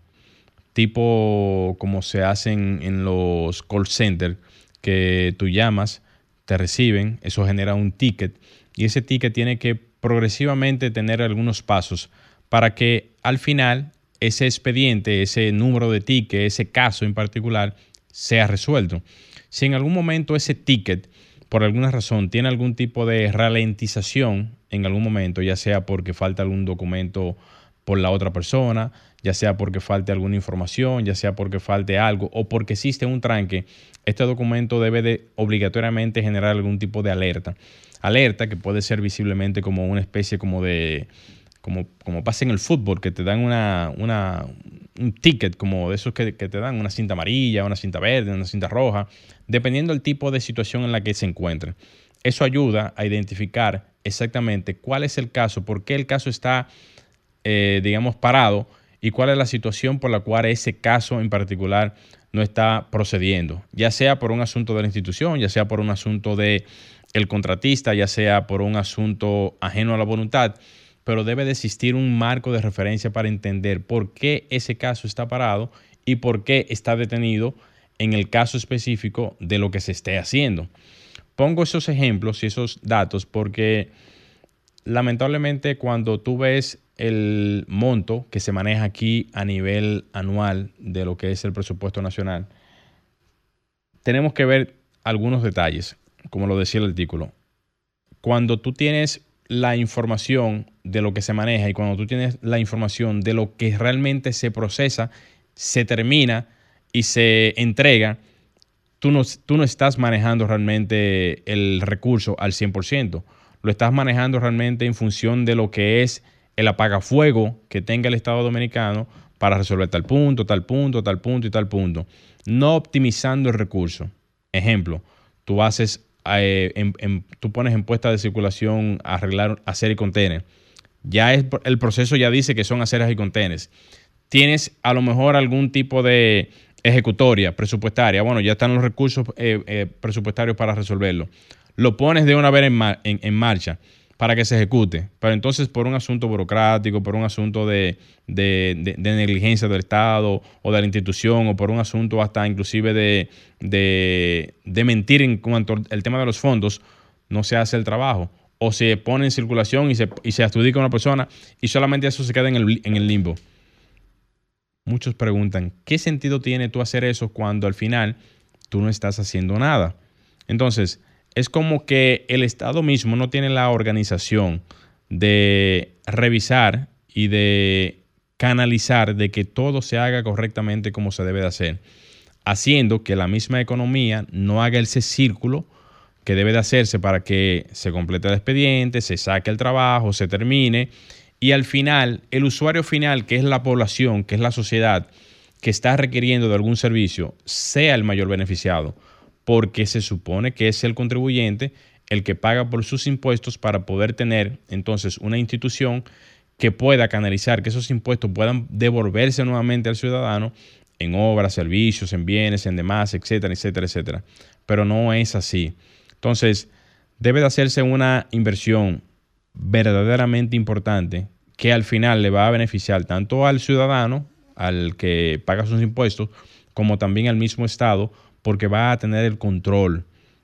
tipo como se hacen en los call centers, que tú llamas, te reciben, eso genera un ticket y ese ticket tiene que progresivamente tener algunos pasos para que al final ese expediente, ese número de ticket, ese caso en particular, sea resuelto. Si en algún momento ese ticket, por alguna razón, tiene algún tipo de ralentización en algún momento, ya sea porque falta algún documento por la otra persona, ya sea porque falte alguna información, ya sea porque falte algo o porque existe un tranque, este documento debe de obligatoriamente generar algún tipo de alerta. Alerta que puede ser visiblemente como una especie como pasa en el fútbol, que te dan un ticket como de esos que te dan una cinta amarilla, una cinta verde, una cinta roja, dependiendo del tipo de situación en la que se encuentren. Eso ayuda a identificar exactamente cuál es el caso, por qué el caso está, parado y cuál es la situación por la cual ese caso en particular no está procediendo, ya sea por un asunto de la institución, ya sea por un asunto del contratista, ya sea por un asunto ajeno a la voluntad, pero debe de existir un marco de referencia para entender por qué ese caso está parado y por qué está detenido en el caso específico de lo que se esté haciendo. Pongo esos ejemplos y esos datos porque lamentablemente cuando tú ves el monto que se maneja aquí a nivel anual de lo que es el presupuesto nacional, tenemos que ver algunos detalles, como lo decía el artículo. Cuando tú tienes la información de lo que se maneja y cuando tú tienes la información de lo que realmente se procesa, se termina y se entrega, tú no estás manejando realmente el recurso al 100%. Lo estás manejando realmente en función de lo que es el apagafuego que tenga el Estado Dominicano para resolver tal punto, tal punto, tal punto y tal punto. No optimizando el recurso. Ejemplo, tú haces, tú pones en puesta de circulación arreglar aceras y contenedores. Ya el proceso ya dice que son aceras y contenedores. Tienes a lo mejor algún tipo de ejecutoria presupuestaria. Bueno, ya están los recursos presupuestarios para resolverlo. Lo pones de una vez en marcha para que se ejecute. Pero entonces por un asunto burocrático, por un asunto de negligencia del Estado o de la institución o por un asunto hasta inclusive de mentir en cuanto al tema de los fondos, no se hace el trabajo. O se pone en circulación y se adjudica a una persona y solamente eso se queda en el limbo. Muchos preguntan, ¿qué sentido tiene tú hacer eso cuando al final tú no estás haciendo nada? Entonces, es como que el Estado mismo no tiene la organización de revisar y de canalizar de que todo se haga correctamente como se debe de hacer, haciendo que la misma economía no haga ese círculo que debe de hacerse para que se complete el expediente, se saque el trabajo, se termine y al final el usuario final, que es la población, que es la sociedad, que está requiriendo de algún servicio sea el mayor beneficiado, porque se supone que es el contribuyente el que paga por sus impuestos para poder tener entonces una institución que pueda canalizar, que esos impuestos puedan devolverse nuevamente al ciudadano en obras, servicios, en bienes, en demás, etcétera, etcétera, etcétera. Pero no es así. Entonces, debe de hacerse una inversión verdaderamente importante que al final le va a beneficiar tanto al ciudadano, al que paga sus impuestos, como también al mismo Estado, porque va a tener el control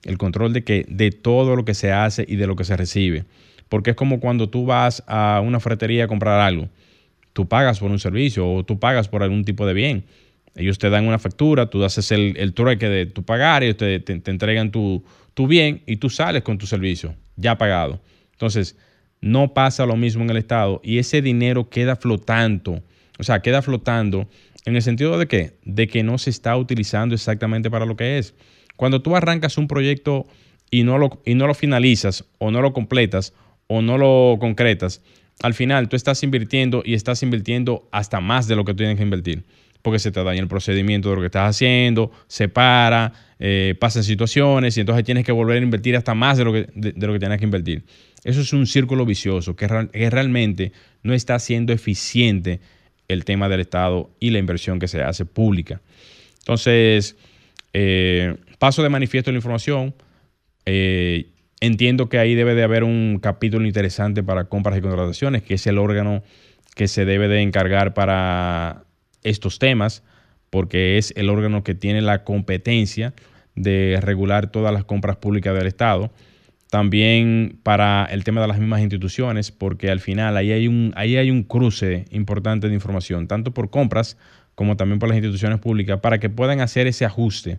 de todo lo que se hace y de lo que se recibe. Porque es como cuando tú vas a una ferretería a comprar algo. Tú pagas por un servicio o tú pagas por algún tipo de bien. Ellos te dan una factura, tú haces el trueque de tu pagar, ellos te entregan tu bien y tú sales con tu servicio ya pagado. Entonces, no pasa lo mismo en el Estado y ese dinero queda flotando. O sea, queda flotando en el sentido de ¿qué? De que no se está utilizando exactamente para lo que es. Cuando tú arrancas un proyecto y no lo finalizas o no lo completas o no lo concretas, al final tú estás invirtiendo y estás invirtiendo hasta más de lo que tú tienes que invertir. Porque se te daña el procedimiento de lo que estás haciendo, se para, pasan situaciones y entonces tienes que volver a invertir hasta más de lo que tienes que invertir. Eso es un círculo vicioso que realmente no está siendo eficiente el tema del Estado y la inversión que se hace pública. Entonces, paso de manifiesto la información. Entiendo que ahí debe de haber un capítulo interesante para compras y contrataciones, que es el órgano que se debe de encargar para estos temas, porque es el órgano que tiene la competencia de regular todas las compras públicas del Estado. También para el tema de las mismas instituciones, porque al final ahí hay un cruce importante de información, tanto por compras como también por las instituciones públicas, para que puedan hacer ese ajuste,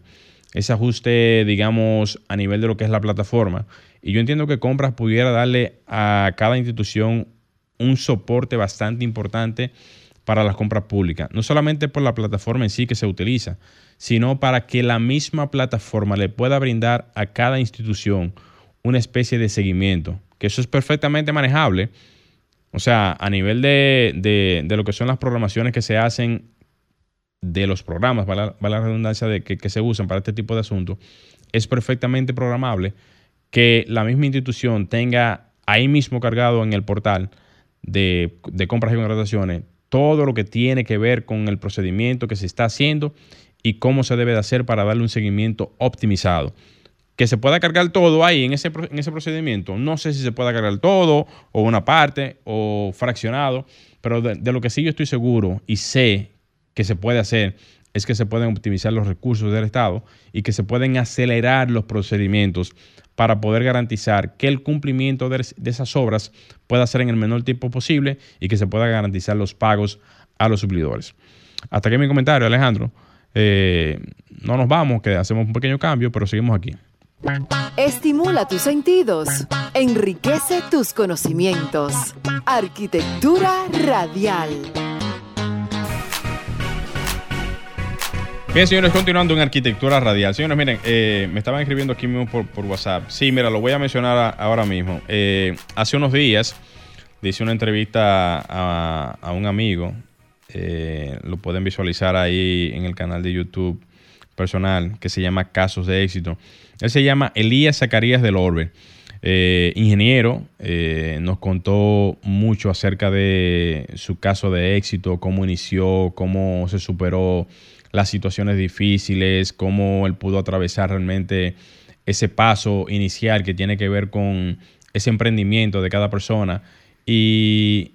digamos, a nivel de lo que es la plataforma. Y yo entiendo que compras pudiera darle a cada institución un soporte bastante importante para las compras públicas, no solamente por la plataforma en sí que se utiliza, sino para que la misma plataforma le pueda brindar a cada institución una especie de seguimiento, que eso es perfectamente manejable. O sea, a nivel de lo que son las programaciones que se hacen de los programas, vale la redundancia de que se usan para este tipo de asuntos, es perfectamente programable que la misma institución tenga ahí mismo cargado en el portal de compras y contrataciones todo lo que tiene que ver con el procedimiento que se está haciendo y cómo se debe de hacer para darle un seguimiento optimizado. Que se pueda cargar todo ahí en ese procedimiento. No sé si se pueda cargar todo o una parte o fraccionado, pero de lo que sí yo estoy seguro y sé que se puede hacer es que se pueden optimizar los recursos del Estado y que se pueden acelerar los procedimientos para poder garantizar que el cumplimiento de esas obras pueda ser en el menor tiempo posible y que se pueda garantizar los pagos a los suplidores. Hasta aquí mi comentario, Alejandro. No nos vamos, que hacemos un pequeño cambio, pero seguimos aquí. Estimula tus sentidos, enriquece tus conocimientos. Arquitectura radial. Bien, señores, continuando en Arquitectura Radial. Señores, miren, me estaban escribiendo aquí mismo por WhatsApp. Sí, mira, lo voy a mencionar ahora mismo. Hace unos días le hice una entrevista a un amigo. Lo pueden visualizar ahí en el canal de YouTube personal, que se llama Casos de Éxito. Él se llama Elías Zacarías del Orbe. Ingeniero, nos contó mucho acerca de su caso de éxito, cómo inició, cómo se superó las situaciones difíciles, cómo él pudo atravesar realmente ese paso inicial que tiene que ver con ese emprendimiento de cada persona y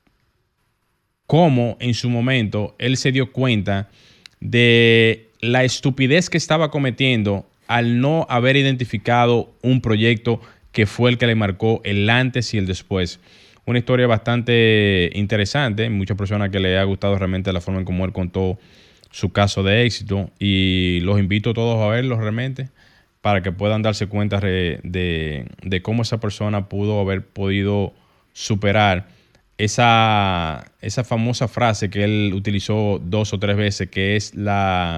cómo en su momento él se dio cuenta de la estupidez que estaba cometiendo al no haber identificado un proyecto que fue el que le marcó el antes y el después. Una historia bastante interesante, muchas personas que le ha gustado realmente la forma en cómo él contó su caso de éxito y los invito a todos a verlo realmente para que puedan darse cuenta de cómo esa persona pudo haber podido superar esa famosa frase que él utilizó 2 o 3 veces, que es el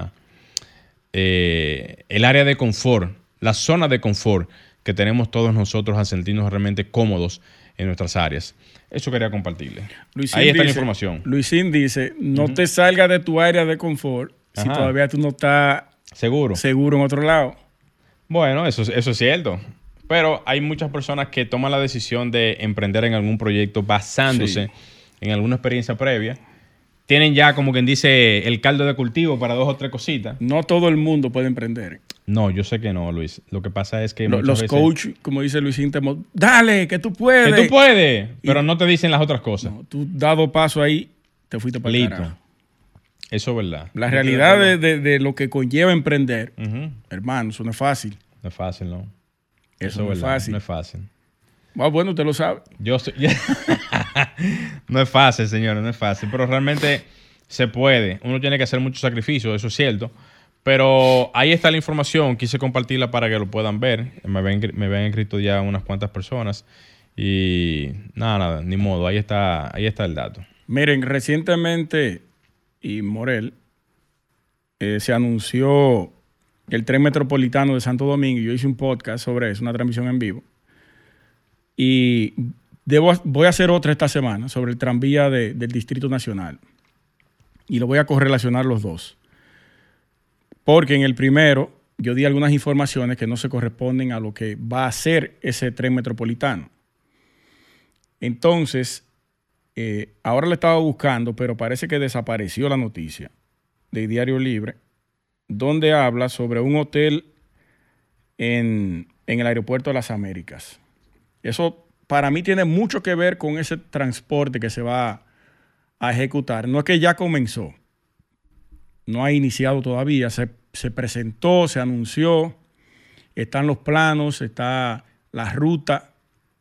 área de confort, la zona de confort que tenemos todos nosotros a sentirnos realmente cómodos en nuestras áreas. Eso quería compartirle. Luisín Ahí está la dice, información. Luisín dice, no te salgas de tu área de confort si Ajá. todavía tú no estás Seguro. seguro en otro lado. Bueno, eso es cierto. Pero hay muchas personas que toman la decisión de emprender en algún proyecto basándose en alguna experiencia previa. Tienen ya, como quien dice, el caldo de cultivo para 2 o 3 cositas. No todo el mundo puede emprender. No, yo sé que no, Luis. Lo que pasa es que Los muchas veces... coach, como dice Luisín, dale, que tú puedes. Que tú puedes, pero no te dicen las otras cosas. No, tú dado paso ahí, te fuiste para el Listo. carajo. Eso es verdad. La realidad de lo que conlleva emprender, Ujú. hermano, eso no es fácil. No es fácil, ¿no? Eso no es es verdad, fácil. no es fácil. Bueno, usted lo sabe. Yo estoy... No es fácil, señores, no es fácil. Pero realmente se puede. Uno tiene que hacer mucho sacrificio, eso es cierto. Pero ahí está la información. Quise compartirla para que lo puedan ver. Me habían escrito ya unas cuantas personas. Y nada, ni modo. Ahí está el dato. Miren, recientemente, y Morel, se anunció el tren metropolitano de Santo Domingo. Yo hice un podcast sobre eso, una transmisión en vivo. Y voy a hacer otra esta semana sobre el tranvía del Distrito Nacional. Y lo voy a correlacionar los dos. Porque en el primero yo di algunas informaciones que no se corresponden a lo que va a ser ese tren metropolitano. Entonces, ahora le estaba buscando, pero parece que desapareció la noticia de Diario Libre, donde habla sobre un hotel en el aeropuerto de las Américas. Eso para mí tiene mucho que ver con ese transporte que se va a ejecutar. No es que ya comenzó, no ha iniciado todavía, se presentó, se anunció, están los planos, está la ruta,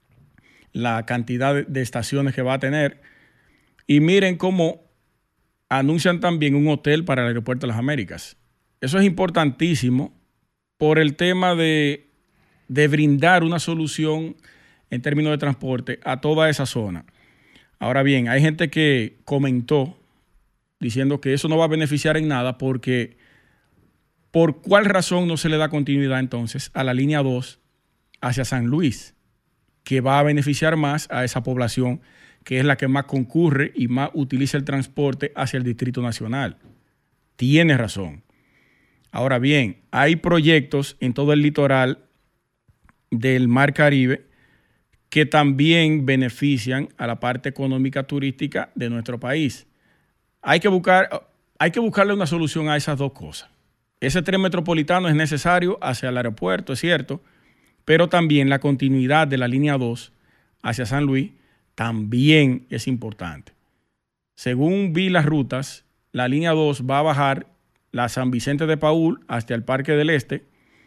la cantidad de estaciones que va a tener. Y miren cómo anuncian también un hotel para el aeropuerto de las Américas. Eso es importantísimo por el tema de brindar una solución en términos de transporte a toda esa zona. Ahora bien, hay gente que comentó diciendo que eso no va a beneficiar en nada porque ¿por cuál razón no se le da continuidad entonces a la línea 2 hacia San Luis, que va a beneficiar más a esa población que es la que más concurre y más utiliza el transporte hacia el Distrito Nacional? Tiene razón. Ahora bien, hay proyectos en todo el litoral del Mar Caribe que también benefician a la parte económica turística de nuestro país. Hay que buscarle una solución a esas dos cosas. Ese tren metropolitano es necesario hacia el aeropuerto, es cierto, pero también la continuidad de la línea 2 hacia San Luis también es importante. Según vi las rutas, la línea 2 va a bajar la San Vicente de Paúl hasta el Parque del Este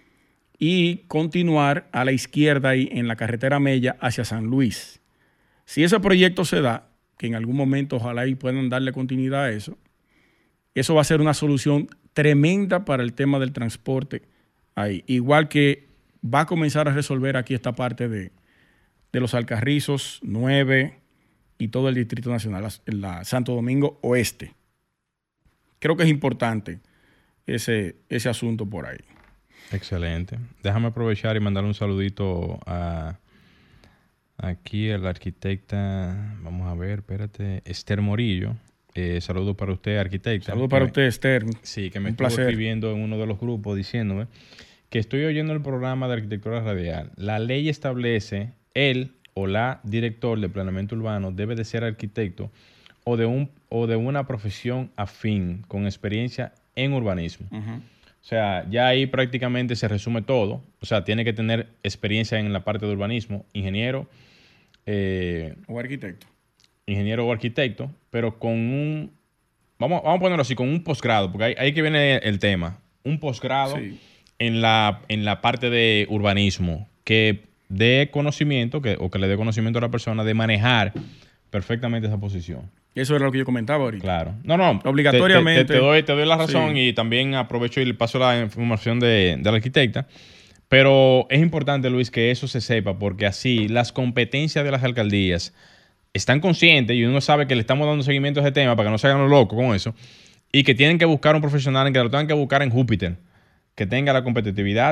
y continuar a la izquierda ahí en la carretera Mella hacia San Luis. Si ese proyecto se da, que en algún momento ojalá y puedan darle continuidad a eso va a ser una solución tremenda para el tema del transporte ahí. Igual que va a comenzar a resolver aquí esta parte de los Alcarrizos, 9 y todo el Distrito Nacional, la Santo Domingo Oeste. Creo que es importante ese asunto por ahí. Excelente. Déjame aprovechar y mandarle un saludito aquí a la arquitecta, vamos a ver, espérate, Esther Morillo. Saludos para usted, arquitecta. Saludos para usted, Esther. Sí, que me Un estuvo placer. escribiendo en uno de los grupos diciéndome que estoy oyendo el programa de arquitectura radial. La ley establece él o la director de planeamiento urbano debe de ser arquitecto o de una profesión afín con experiencia en urbanismo. Uh-huh. O sea, ya ahí prácticamente se resume todo. O sea, tiene que tener experiencia en la parte de urbanismo, ingeniero O arquitecto. o arquitecto, pero con un... Vamos a ponerlo así, con un posgrado, porque ahí que viene el tema. Un posgrado Sí. en la parte de urbanismo que dé conocimiento, o que le dé conocimiento a la persona de manejar perfectamente esa posición. Eso era lo que yo comentaba ahorita. Claro. No. Obligatoriamente. Te doy la razón, Sí. y también aprovecho y le paso la información de la arquitecta. Pero es importante, Luis, que eso se sepa, porque así las competencias de las alcaldías están conscientes y uno sabe que le estamos dando seguimiento a ese tema para que no se hagan los locos con eso, y que tienen que buscar un profesional, que lo tengan que buscar en Júpiter, que tenga la competitividad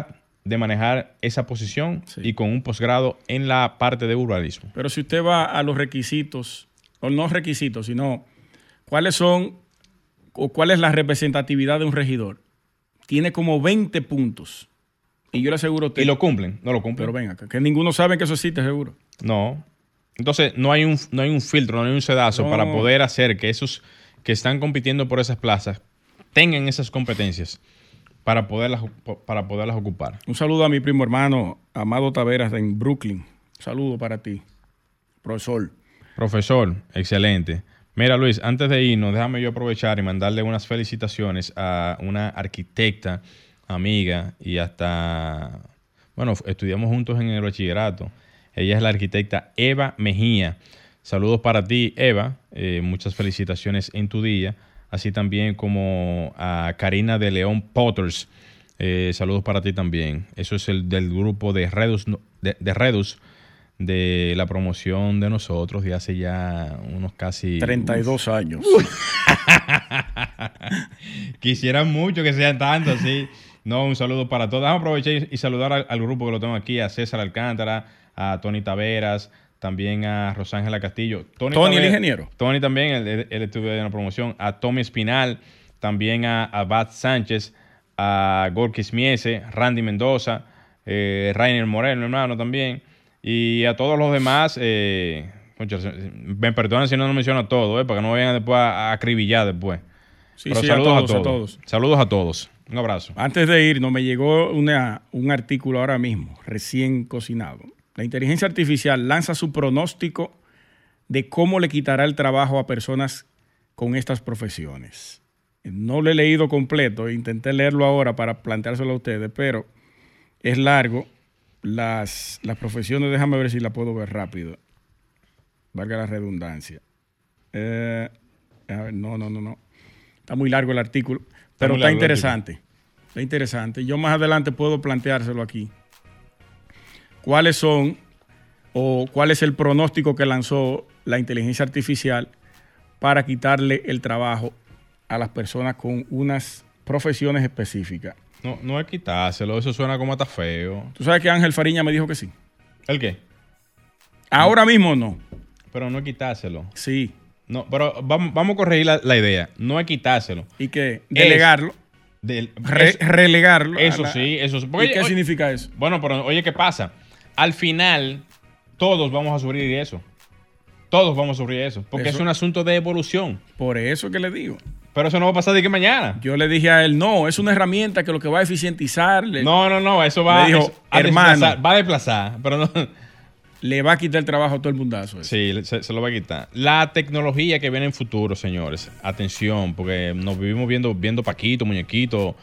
de manejar esa posición Sí. y con un posgrado en la parte de urbanismo. Pero si usted va a los requisitos, o no requisitos, sino cuáles son o cuál es la representatividad de un regidor, tiene como 20 puntos. Y yo le aseguro a usted. ¿Y lo cumplen? No lo cumplen. Pero venga, que ninguno sabe que eso existe, seguro. No. Entonces, no hay un filtro, no hay un sedazo No. para poder hacer que esos que están compitiendo por esas plazas tengan esas competencias para poderlas ocupar. Un saludo a mi primo hermano Amado Taveras en Brooklyn. Un saludo para ti, profesor. Profesor, excelente. Mira, Luis, antes de irnos, déjame yo aprovechar y mandarle unas felicitaciones a una arquitecta, amiga, y hasta, bueno, estudiamos juntos en el bachillerato. Ella es la arquitecta Eva Mejía. Saludos para ti, Eva. Muchas felicitaciones en tu día. Así también como a Karina de León Potters. Saludos para ti también. Eso es el del grupo de Redus, de la promoción de nosotros de hace ya unos casi 32 años. Quisieran mucho que sean tantos, sí. No, un saludo para todos. Vamos a aprovechar y saludar al grupo que lo tengo aquí, a César Alcántara, a Tony Taveras, también a Rosángela Castillo. Tony, el ingeniero. Tony también, él estuvo en la promoción. A Tommy Espinal, también a Bad Sánchez, a Gorky Smiese, Randy Mendoza, Rainer Morel, mi hermano también. Y a todos los demás, me perdonen si no lo menciono a todos, para que no me vayan después a acribillar después. Sí, Pero sí, saludos a todos. Saludos a todos. Un abrazo. Antes de irnos, me llegó un artículo ahora mismo, recién cocinado. La inteligencia artificial lanza su pronóstico de cómo le quitará el trabajo a personas con estas profesiones. No lo he leído completo, intenté leerlo ahora para planteárselo a ustedes, pero es largo. Las profesiones, déjame ver si la puedo ver rápido. Valga la redundancia. A ver, no. Está muy largo el artículo, pero está interesante. Está interesante. Yo más adelante puedo planteárselo aquí. ¿Cuáles son o cuál es el pronóstico que lanzó la inteligencia artificial para quitarle el trabajo a las personas con unas profesiones específicas? No es quitárselo, eso suena como hasta feo. ¿Tú sabes que Ángel Fariña me dijo que sí? ¿El qué? Ahora mismo no. Pero no es quitárselo. Sí. No, pero vamos a corregir la idea. No es quitárselo. ¿Y qué? Delegarlo. Relegarlo. Eso sí. ¿Y qué significa eso? Bueno, pero oye, ¿qué pasa? Al final, todos vamos a sufrir eso. Todos vamos a sufrir eso. Porque Eso. es un asunto de evolución. Por eso que le digo. Pero eso no va a pasar de que mañana. Yo le dije a él, no, es una herramienta que lo que va a eficientizar. No, eso va, Me dijo, hermano, va a desplazar, pero no. Le va a quitar el trabajo a todo el mundazo. Eso. Sí, se lo va a quitar. La tecnología que viene en futuro, señores, atención, porque nos vivimos viendo Paquito, muñequito,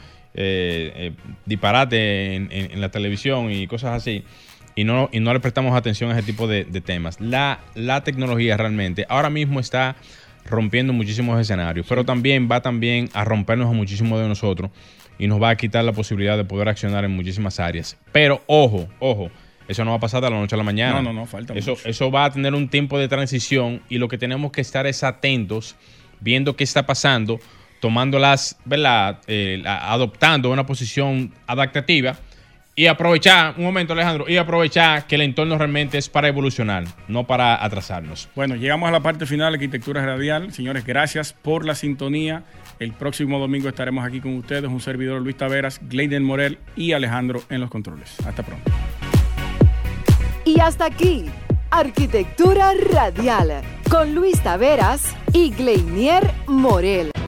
disparate en la televisión y cosas así, y no le prestamos atención a ese tipo de temas. La tecnología realmente ahora mismo está rompiendo muchísimos escenarios, pero también va a rompernos a muchísimos de nosotros y nos va a quitar la posibilidad de poder accionar en muchísimas áreas. Pero ojo, eso no va a pasar de la noche a la mañana. No, falta mucho. Eso va a tener un tiempo de transición y lo que tenemos que estar es atentos, viendo qué está pasando, tomándolas, ¿verdad? Adoptando una posición adaptativa y aprovechar, un momento Alejandro, que el entorno realmente es para evolucionar, no para atrasarnos. Bueno, llegamos a la parte final de Arquitectura Radial. Señores, gracias por la sintonía. El próximo domingo estaremos aquí con ustedes, un servidor Luis Taveras, Gleiden Morel y Alejandro en los controles. Hasta pronto. Y hasta aquí, Arquitectura Radial, con Luis Taveras y Gleinier Morel.